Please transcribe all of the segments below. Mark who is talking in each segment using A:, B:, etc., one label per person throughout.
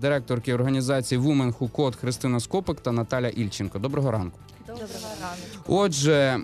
A: директорки організації Women Who Code Христина Скопик та Наталя Ільченко. Доброго ранку.
B: Доброго ранку.
A: Отже,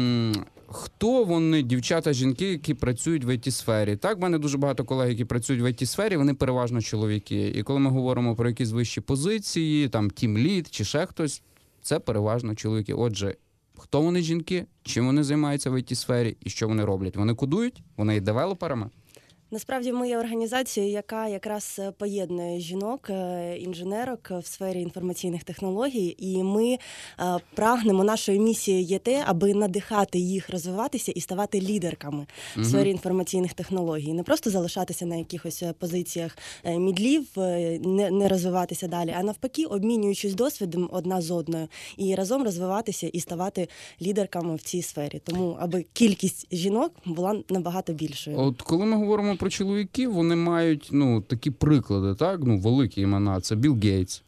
A: хто вони, дівчата, жінки, які працюють в ІТ-сфері? Так, в мене дуже багато колег, які працюють в ІТ-сфері, вони переважно чоловіки. І коли ми говоримо про якісь вищі позиції, там тім-лід чи ще хтось, це переважно чоловіки. Отже, хто вони, жінки, чим вони займаються в ІТ-сфері і що вони роблять? Вони кодують? Вони є девелоперами?
B: Насправді ми є організацією, яка якраз поєднує жінок, інженерок в сфері інформаційних технологій, і ми прагнемо, нашою місією є те, аби надихати їх розвиватися і ставати лідерками в сфері інформаційних технологій. Не просто залишатися на якихось позиціях мідлів, не розвиватися далі, а навпаки, обмінюючись досвідом одна з одною і разом розвиватися і ставати лідерками в цій сфері. Тому, аби кількість жінок була набагато більшою.
A: От коли ми говоримо про чоловіків, вони мають, такі приклади, так? Великі імена. Це Білл Гейтс,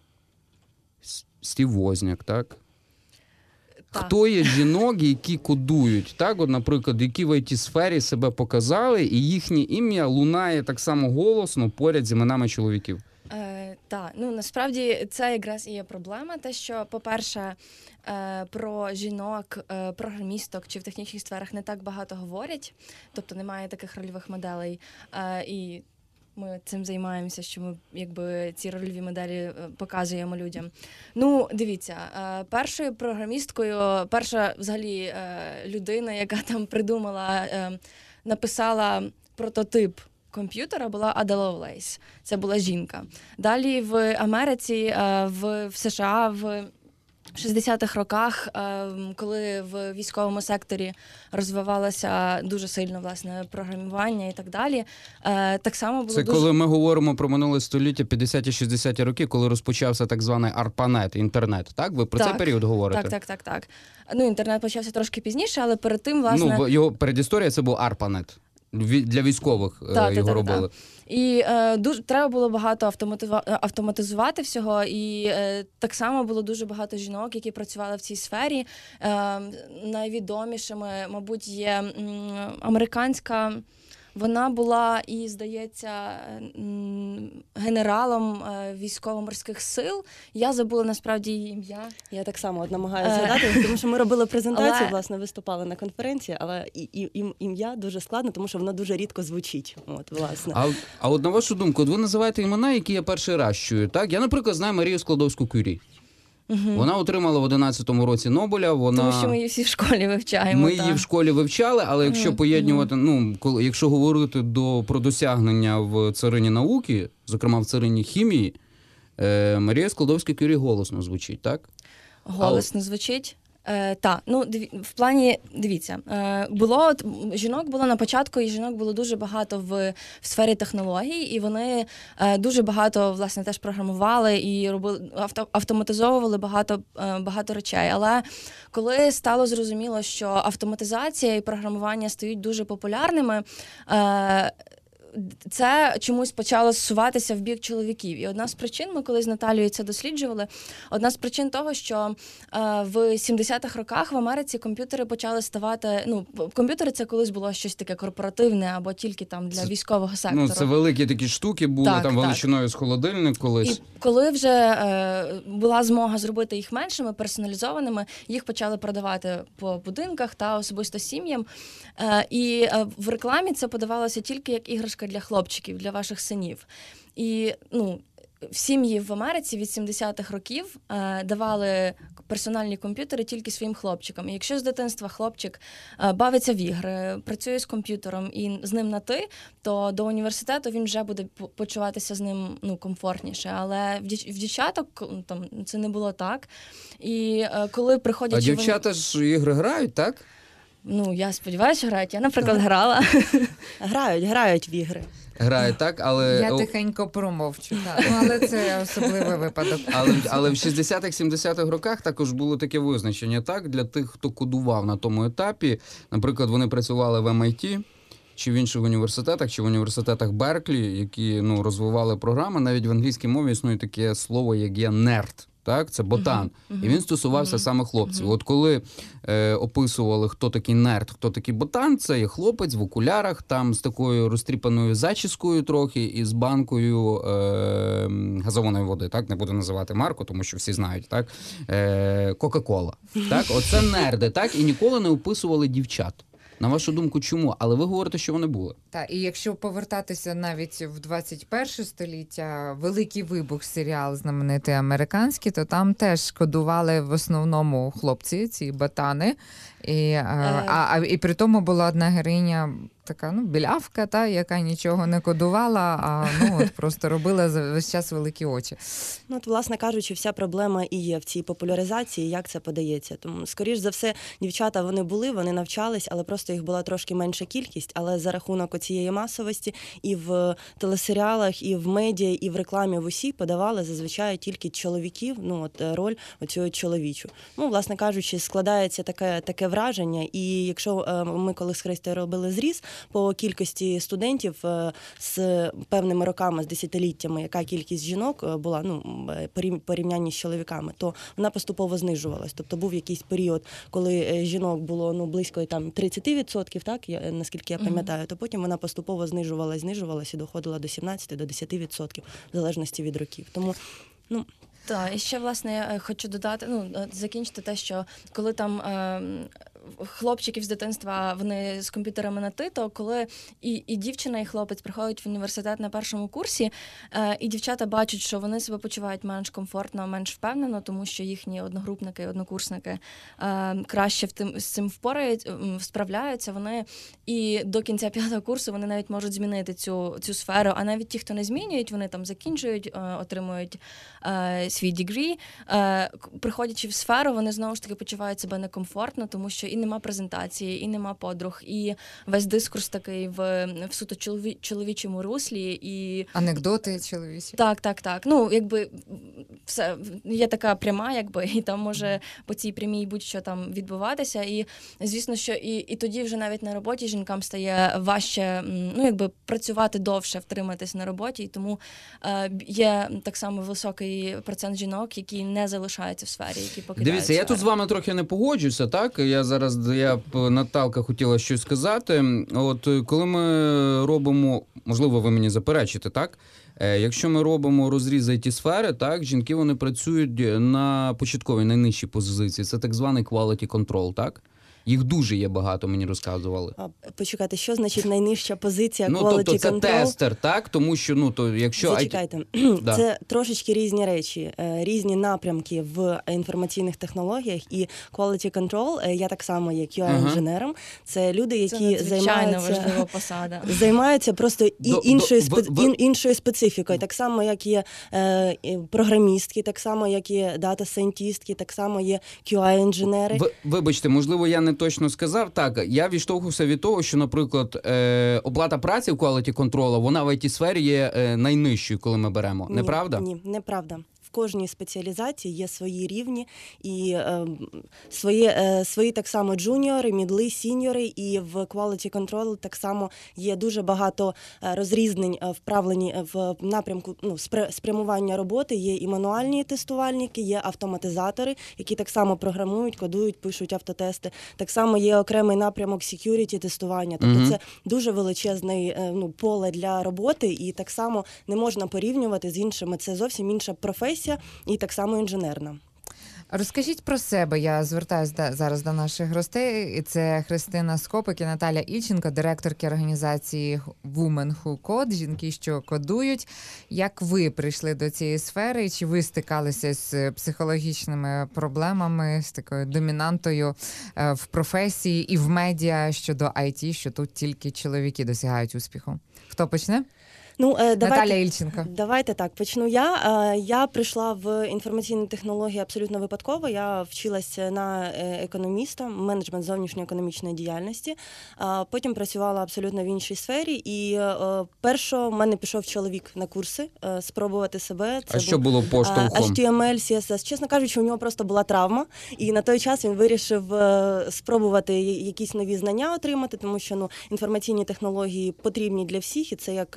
A: Стів Возняк, так? Хто є жінок, які кодують, так? От, наприклад, які в IT-сфері себе показали, і їхнє ім'я лунає так само голосно поряд з іменами чоловіків?
C: Так, насправді це якраз і є проблема, те, що, по-перше, про жінок, програмісток чи в технічних сферах не так багато говорять, тобто немає таких рольових моделей, і ми цим займаємося, що ми ці рольові моделі показуємо людям. Дивіться, першою програмісткою, перша взагалі людина, яка там придумала, написала прототип комп'ютера, була Ада Ловлейс. Це була жінка. Далі в Америці, в США в 60-х роках, коли в військовому секторі розвивалося дуже сильно, власне, програмування і так далі, так само було
A: коли ми говоримо про минуле століття, 50-60-ті роки, коли розпочався так званий ARPANET, інтернет, так? Ви про цей період говорите?
C: Так. Інтернет почався трошки пізніше, але перед тим, власне...
A: його передісторія – це був ARPANET. Для військових його робили.
C: І треба було багато автоматизувати всього, і так само було дуже багато жінок, які працювали в цій сфері. Найвідомішими, мабуть, є американська... Вона була і, здається, генералом військово-морських сил. Я забула насправді її ім'я.
B: Я так само намагаюся згадати, тому що ми робили презентацію, власне, виступали на конференції, але ім'я дуже складно, тому що воно дуже рідко звучить. Власне.
A: А от на вашу думку, ви називаєте імена, які я перший раз чую, так? Я, наприклад, знаю Марію Складовську-Кюрі. Вона отримала в 11-му році Нобеля.
C: Тому що ми її всі в школі вивчаємо.
A: Ми її в школі вивчали, але якщо поєднувати, якщо говорити про досягнення в царині науки, зокрема в царині хімії, Марія Складовська-Кюрі голосно звучить, так?
C: Голосно звучить. Так, в плані, дивіться, жінок було на початку, і жінок було дуже багато в сфері технологій, і вони дуже багато, власне, теж програмували і автоматизовували багато речей. Але коли стало зрозуміло, що автоматизація і програмування стають дуже популярними, це чомусь почало зсуватися в бік чоловіків. І одна з причин, ми коли з Наталією це досліджували, одна з причин того, що в 70-х роках в Америці комп'ютери почали ставати... комп'ютери це колись було щось таке корпоративне або тільки там для військового сектору.
A: Це великі такі штуки були, величиною з холодильник колись.
C: І коли вже була змога зробити їх меншими, персоналізованими, їх почали продавати по будинках та особисто сім'ям. І в рекламі це подавалося тільки як іграшка для хлопчиків, для ваших синів. І, в сім'ї в Америці від 70-х років давали персональні комп'ютери тільки своїм хлопчикам. І якщо з дитинства хлопчик бавиться в ігри, працює з комп'ютером і з ним на «ти», то до університету він вже буде почуватися з ним комфортніше. Але в дівчаток це не було так. І коли приходять...
A: А дівчата ж ігри грають, так?
C: Я сподіваюся, що грають. Я, наприклад, грала.
B: Грають в ігри.
A: Грають, так, але...
D: Я тихенько промовчу, так. Але це особливий випадок.
A: Але в 60-х-70-х роках також було таке визначення, так, для тих, хто кодував на тому етапі. Наприклад, вони працювали в MIT, чи в інших університетах, чи в університетах Берклі, які розвивали програми. Навіть в англійській мові існує таке слово, як є nerd. Так, це ботан. І він стосувався саме хлопців. От коли описували, хто такий нерд, хто такий ботан, це є хлопець в окулярах, там з такою розтріпаною зачіскою трохи і з банкою газованої води. Так, не буду називати марку, тому що всі знають, так, Кока-Кола. Так, оце нерди, так, і ніколи не описували дівчат. На вашу думку, чому? Але ви говорите, що вони були.
D: Так, і якщо повертатися навіть в 21 століття, «Великий вибух» серіал знаменитий американський, то там теж кодували в основному хлопці, ці ботани. І при тому була одна героїня, така, білявка, яка нічого не кодувала, а от просто робила весь час великі очі.
B: От, власне кажучи, вся проблема і є в цій популяризації, як це подається. Тому, скоріш за все, дівчата вони навчались, але просто їх була трошки менша кількість, але за рахунок цієї масовості і в телесеріалах, і в медіа, і в рекламі в усій подавали зазвичай тільки чоловіків, роль оцю чоловічу. Власне кажучи, складається таке враження, і якщо ми коли з Христою робили зріз по кількості студентів з певними роками, з десятиліттями, яка кількість жінок була, порівнянні з чоловіками, то вона поступово знижувалась. Тобто був якийсь період, коли жінок було близько 30%, так, наскільки я пам'ятаю, то потім вона поступово знижувалась і доходила до 17-10%, в залежності від років. Тому,
C: Так, і ще, власне, я хочу додати, закінчити те, що коли там хлопчиків з дитинства, вони з комп'ютерами на «ти», то коли і дівчина, і хлопець приходять в університет на першому курсі, і дівчата бачать, що вони себе почувають менш комфортно, менш впевнено, тому що їхні одногрупники, однокурсники краще з цим справляються, вони і до кінця 5-го курсу вони навіть можуть змінити цю сферу, а навіть ті, хто не змінюють, вони там закінчують, отримують свій дегрі, приходячи в сферу, вони знову ж таки почувають себе некомфортно, тому що і нема презентації, і нема подруг, і весь дискурс такий в суто чоловічому руслі. І
D: анекдоти чоловічі.
C: Так. Все є така пряма, і там може по цій прямій будь-що там відбуватися. І звісно, що і тоді вже навіть на роботі жінкам стає важче, працювати довше, втриматись на роботі. І тому є так само високий процент жінок, які не залишаються в сфері, які покидають.
A: Дивіться, я тут з вами трохи не погоджуся, так? Наталка хотіла щось сказати. От коли ми робимо, можливо, ви мені заперечите, так? Якщо ми робимо розріз IT-сфери, так, жінки, вони працюють на початковій, найнижчій позиції. Це так званий quality control, так? Їх дуже є багато, мені розказували.
B: Почекайте, що значить найнижча позиція quality control?
A: Тобто це тестер, так? Тому що, якщо...
B: Зачекайте, це трошечки різні речі, різні напрямки в інформаційних технологіях, і quality control, я так само є QA-інженером, це люди, які займаються просто іншою специфікою, так само, як є програмістки, так само, як є дата-сайентістки, так само є QA-інженери.
A: Вибачте, можливо, я не точно сказав. Так, я відштовхувався від того, що, наприклад, оплата праці в quality control, вона в IT-сфері є найнижчою, коли ми беремо. Неправда?
B: Ні, неправда. В кожній спеціалізації є свої рівні і свої так само джуніори, мідли, сіньори, і в quality control так само є дуже багато розрізнень вправлені в напрямку спрямування роботи. Є і мануальні тестувальники, є автоматизатори, які так само програмують, кодують, пишуть автотести. Так само є окремий напрямок security тестування. Тобто це дуже величезне поле для роботи, і так само не можна порівнювати з іншими. Це зовсім інша професія і так само інженерна.
D: Розкажіть про себе. Я звертаюся зараз до наших гостей. Це Христина Скопик і Наталя Ільченко, директорки організації Women Who Code, жінки, що кодують. Як ви прийшли до цієї сфери? Чи ви стикалися з психологічними проблемами, з такою домінантою в професії і в медіа щодо IT, що тут тільки чоловіки досягають успіху? Хто почне?
B: Наталя
D: Ільченко.
B: Давайте так, почну я. Я прийшла в інформаційні технології абсолютно випадково. Я вчилася на економіста, менеджмент зовнішньоекономічної діяльності. Потім працювала абсолютно в іншій сфері. І першого в мене пішов чоловік на курси спробувати себе.
A: Це що було поштовхом?
B: HTML, CSS. Чесно кажучи, у нього просто була травма. І на той час він вирішив спробувати якісь нові знання отримати, тому що інформаційні технології потрібні для всіх. І це як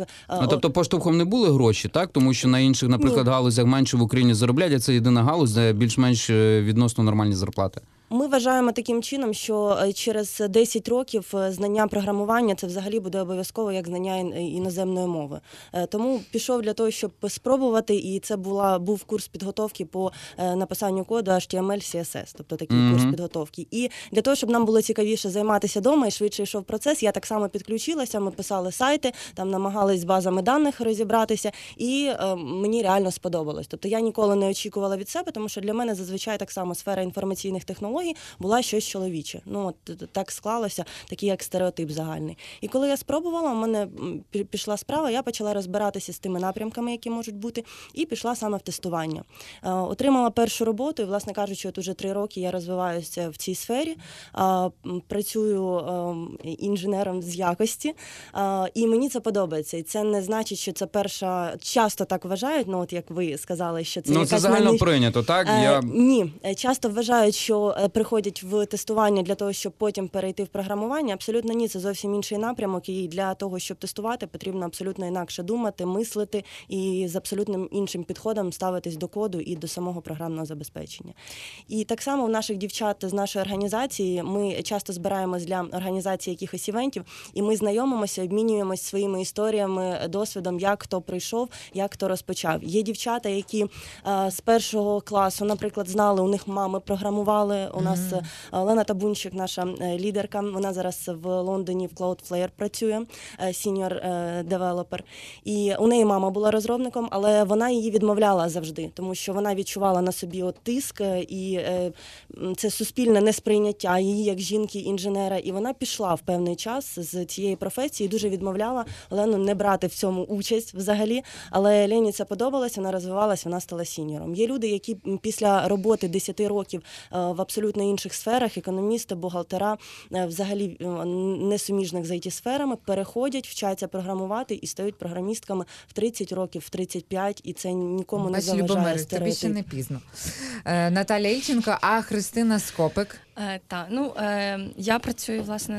A: тобто поштовхом не були гроші, так? Тому що на інших, наприклад, галузях менше в Україні зароблять, а це єдина галузь, де більш-менш відносно нормальні зарплати.
B: Ми вважаємо таким чином, що через 10 років знання програмування це взагалі буде обов'язково як знання іноземної мови. Тому пішов для того, щоб спробувати, і це був курс підготовки по написанню коду HTML, CSS, тобто такий курс підготовки. І для того, щоб нам було цікавіше займатися вдома і швидше йшов процес, я так само підключилася, ми писали сайти, там намагались з базами даних розібратися, і мені реально сподобалось. Тобто я ніколи не очікувала від себе, тому що для мене зазвичай так само сфера інформаційних технологій була щось чоловіче. Ну, от так склалося, такий як стереотип загальний. І коли я спробувала, у мене пішла справа, я почала розбиратися з тими напрямками, які можуть бути, і пішла саме в тестування. Отримала першу роботу, і, власне кажучи, от уже 3 роки я розвиваюся в цій сфері, працюю інженером з якості, і мені це подобається. І це не значить, що це перша, часто так вважають, ну от як ви сказали, що це якась...
A: це загально прийнято, так?
B: Ні, часто вважають, що приходять в тестування для того, щоб потім перейти в програмування. Абсолютно ні, це зовсім інший напрямок, і для того, щоб тестувати, потрібно абсолютно інакше думати, мислити і з абсолютно іншим підходом ставитись до коду і до самого програмного забезпечення. І так само у наших дівчат з нашої організації ми часто збираємось для організації якихось івентів, і ми знайомимося, обмінюємось своїми історіями, досвідом, як хто прийшов, як хто розпочав. Є дівчата, які з першого класу, наприклад, знали, у них мами програмували. У нас Олена Табунчик, наша лідерка, вона зараз в Лондоні в Cloudflare працює, senior developer. І у неї мама була розробником, але вона її відмовляла завжди, тому що вона відчувала на собі от тиск і це суспільне несприйняття її як жінки-інженера. І вона пішла в певний час з цієї професії, дуже відмовляла Олену не брати в цьому участь взагалі. Але Лені це подобалось, вона розвивалась, вона стала сіньором. Є люди, які після роботи 10 років в абсолютно інших сферах, економісти, бухгалтера, взагалі несуміжних з IT-сферами, переходять, вчаться програмувати і стають програмістками в 30 років, в 35, і це нікому не заважає стереотип.
D: Тобі ще не пізно. Наталя Ільченко, а Христина Скопик?
C: Так, я працюю, власне,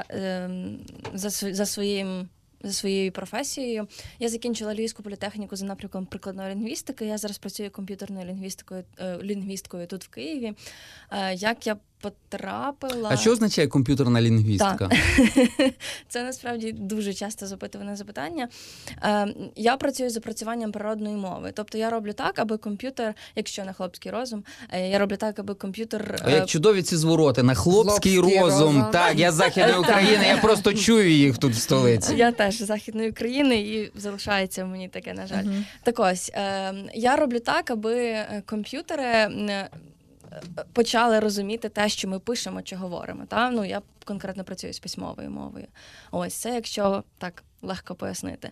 C: за своєю професією. Я закінчила Львівську політехніку за напрямком прикладної лінгвістики. Я зараз працюю комп'ютерною лінгвісткою тут в Києві. Як я потрапила...
A: А що означає комп'ютерна лінгвістика?
C: Це насправді дуже часто запитуване запитання. Я працюю з опрацюванням природної мови. Тобто я роблю так, аби комп'ютер, якщо на хлопський розум, я роблю так, аби комп'ютер...
A: Як чудові ці звороти, на хлопський розум. Так, я з Західної України, я просто чую їх тут в столиці.
C: Я теж з Західної України і залишається мені таке, на жаль. Так ось, я роблю так, аби комп'ютери почали розуміти те, що ми пишемо чи говоримо. Я конкретно працюю з письмовою мовою. Ось, це якщо так легко пояснити.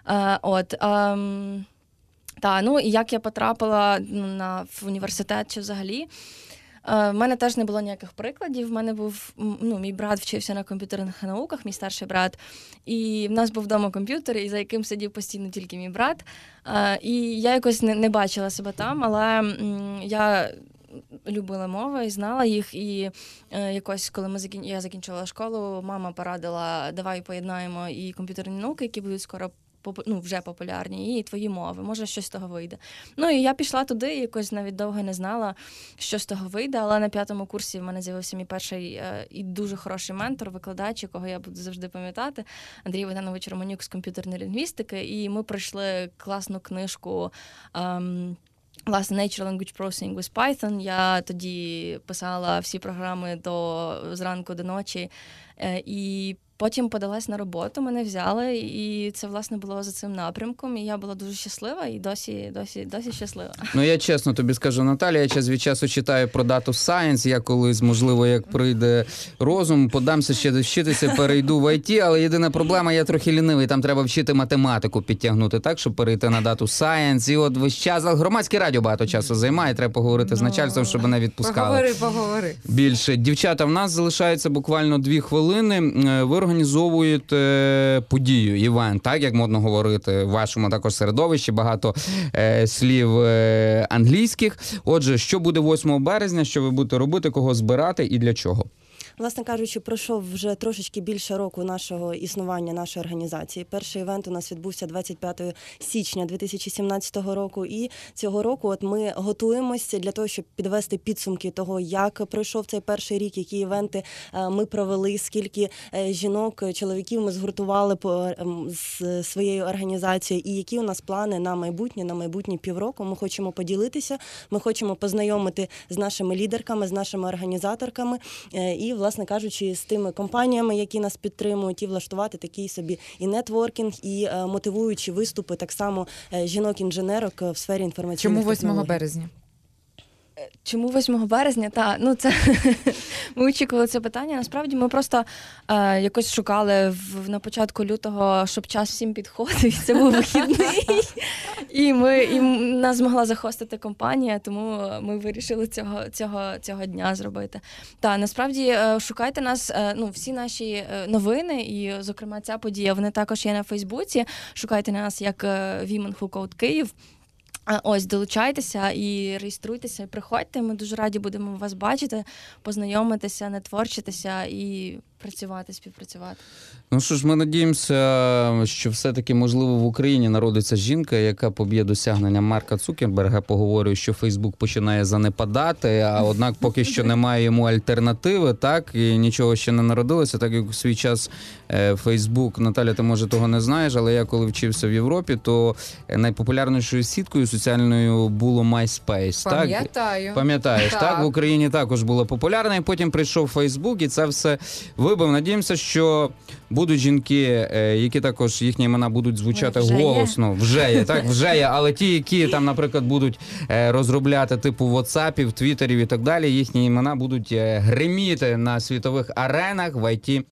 C: І як я потрапила в університет чи взагалі, в мене теж не було ніяких прикладів. В мене був, мій брат вчився на комп'ютерних науках, мій старший брат, і в нас був вдома комп'ютер, і за яким сидів постійно тільки мій брат. І я якось не бачила себе там, але я любила мови і знала їх, і якось, коли я закінчувала школу, мама порадила, давай поєднаємо і комп'ютерні науки, які будуть скоро вже популярні, і твої мови, може щось з того вийде. І я пішла туди, і якось навіть довго не знала, що з того вийде, але на 5-му курсі в мене з'явився мій перший і дуже хороший ментор, викладач, якого я буду завжди пам'ятати, Андрій Богданович Романюк з комп'ютерної лінгвістики, і ми пройшли класну книжку власне, Natural Language Processing with Python. Я тоді писала всі програми зранку до ночі, і потім подалась на роботу, мене взяли, і це, власне, було за цим напрямком, і я була дуже щаслива, і досі щаслива.
A: Я чесно тобі скажу, Наталя, я час від часу читаю про Data Science, я колись, можливо, як прийде розум, подамся ще вчитися, перейду в IT, але єдина проблема, я трохи лінивий, там треба вчити математику підтягнути так, щоб перейти на Data Science, і от весь час, громадське радіо багато часу займає, треба поговорити з начальством, щоб мене відпускали.
D: Поговори.
A: Більше. Дівчата, в нас залишається буквально 2 хвилини. Ви організовуєте подію, івент, так, як модно говорити, в вашому також середовищі, багато слів англійських. Отже, що буде 8 березня, що ви будете робити, кого збирати і для чого?
B: Власне кажучи, пройшов вже трошечки більше року нашого існування, нашої організації. Перший івент у нас відбувся 25 січня 2017 року, і цього року от ми готуємося для того, щоб підвести підсумки того, як пройшов цей перший рік, які івенти ми провели, скільки жінок, чоловіків ми згуртували з своєю організацією, і які у нас плани на майбутні півроку. Ми хочемо поділитися, ми хочемо познайомити з нашими лідерками, з нашими організаторками і, власне кажучи, з тими компаніями, які нас підтримують, і влаштувати такий собі і нетворкінг, і мотивуючі виступи так само жінок-інженерок в сфері інформаційних
D: Чому 8
B: технологій.
D: березня?
C: Чому 8 березня? Це ми очікували це питання. Насправді ми просто якось шукали на початку лютого, щоб час всім підходив. І це був вихідний. І нас змогла захостити компанія, тому ми вирішили цього дня зробити. Насправді шукайте нас, всі наші новини, і, зокрема, ця подія, вони також є на Фейсбуці. Шукайте нас як Women Who Code Київ. Ось, долучайтеся і реєструйтеся, і приходьте. Ми дуже раді будемо вас бачити, познайомитися, нетворчитися і співпрацювати.
A: Ну що ж, ми надіємося, що все-таки, можливо, в Україні народиться жінка, яка поб'є досягнення Марка Цукерберга. Поговорю, що Фейсбук починає занепадати, а однак поки що немає йому альтернативи, так, і нічого ще не народилося, так як у свій час Фейсбук, Наталя, ти, може, того не знаєш, але я коли вчився в Європі, то найпопулярнішою сіткою соціальною було MySpace.
D: Пам'ятаю.
A: Пам'ятаєш, так? В Україні також було популярно, і потім прийшов Фейсбук, і це все вибив. Надіємося, що будуть жінки, які також, їхні імена будуть звучати голосно. Вже є, але ті, які там, наприклад, будуть розробляти типу WhatsApp, Твіттерів і так далі, їхні імена будуть гриміти на світових аренах в IT